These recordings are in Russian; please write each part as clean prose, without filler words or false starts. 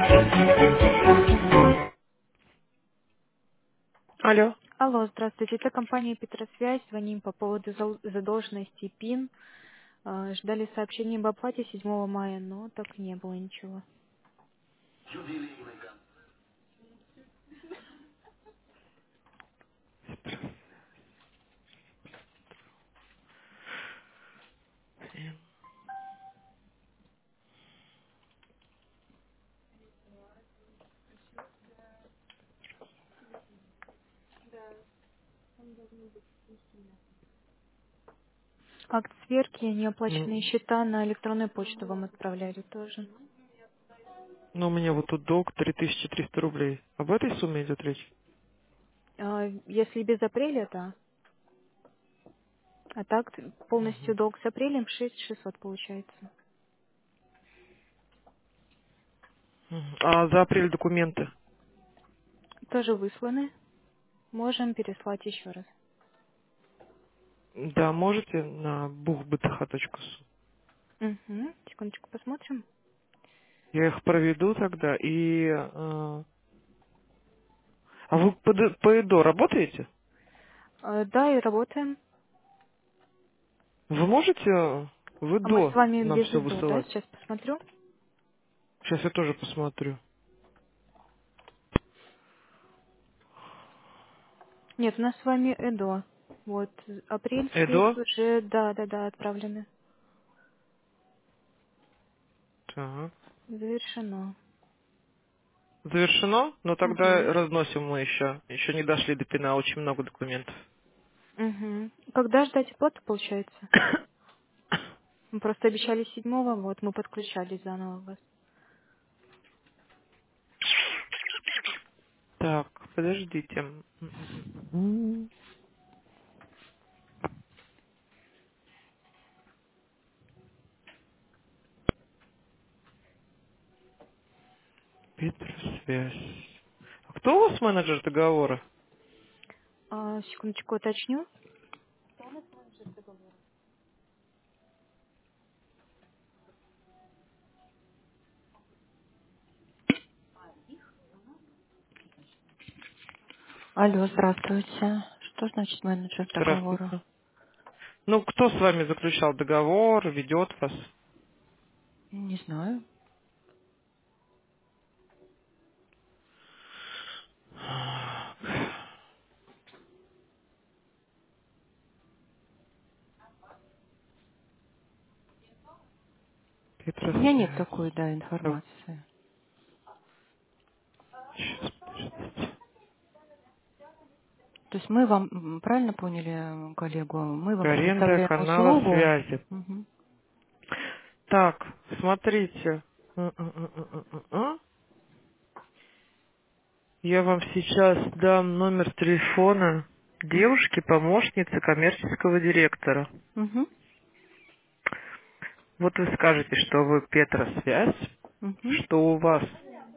Алло. Алло, здравствуйте. Это компания Петросвязь. Звоним по поводу задолженности ПИН. Ждали сообщения об оплате 7 мая, но так и не было ничего. Акт сверки, неоплаченные Ну, счета на электронную почту вам отправляли тоже. ну, у меня вот тут долг 3300 рублей. Об этой сумме идет речь? Если без апреля, да. А так полностью долг с апрелем 6600 получается. Мгм. А за апрель документы? Тоже высланы. Можем переслать еще раз. Да, можете на buchbth.su. Угу. Секундочку, посмотрим. Я их проведу тогда и... А вы по ЭДО работаете? Да, и работаем. Вы можете в А мы с ЭДО вами нам без все ИДО, да? высылать? Сейчас посмотрю. Сейчас я тоже посмотрю. Нет, у нас с вами ЭДО. Вот, апрельские ЭДО? уже, да, отправлены. Так. Завершено. Завершено? Но Угу. тогда разносим мы еще. Еще не дошли до пенала, очень много документов. Угу. Когда ждать оплату, получается? Мы просто обещали 7-го, вот, мы подключали заново вас. Так, подождите. Петросвязь. А кто у вас менеджер договора? Секундочку, уточню. Алло, здравствуйте. Что значит менеджер договора? Здравствуйте. Ну, кто с вами заключал договор, ведет вас? Не знаю. У меня нет Петросвязь. такой, да, Так, информации. сейчас, подождите. То есть мы вам, правильно поняли коллегу, мы вам Аренда предоставляем канала услугу. связи. Мгм. Так, смотрите. Я вам сейчас дам номер телефона девушки, помощницы коммерческого директора. Мгм. Вот вы скажете, что вы Петросвязь, Мгм. что у вас,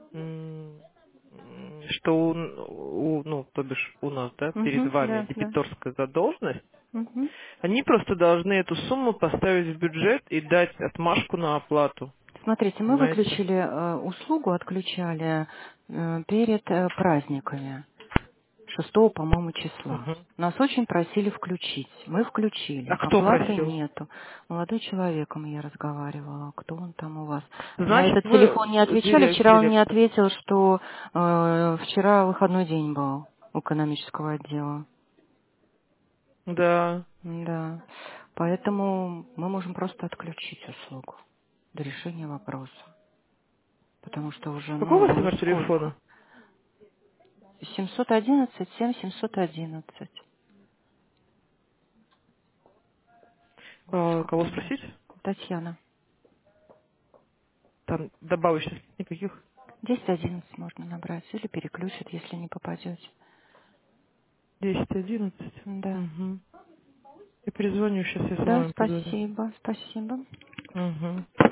что ну, то бишь у нас, да, перед Мгм. вами Да, да. дебиторская задолженность, Мгм. они просто должны эту сумму поставить в бюджет и дать отмашку на оплату. Смотрите, мы Понимаете? выключили услугу, отключали перед праздниками 6, по-моему, числа. Мгм. Нас очень просили включить. Мы включили. А кто Оплаты просил? нету. Молодой человеком я разговаривала. Кто он там у вас? На Значит, этот телефон не вы отвечали. Вчера он мне директор. ответил, что вчера выходной день был у экономического отдела. Да. Да. Поэтому мы можем просто отключить услугу до решения вопроса. Потому что уже, Какой у вас уже номер сколько? телефона? 711, 711. Вот Кого сколько спросить? дальше. Татьяна. Там добавочных нет никаких. 1011 можно набрать. Или переключат, если не попадете. 10-11. Да. Угу. Я перезвоню, сейчас я с Да, вами позвоню. спасибо. Спасибо. Угу.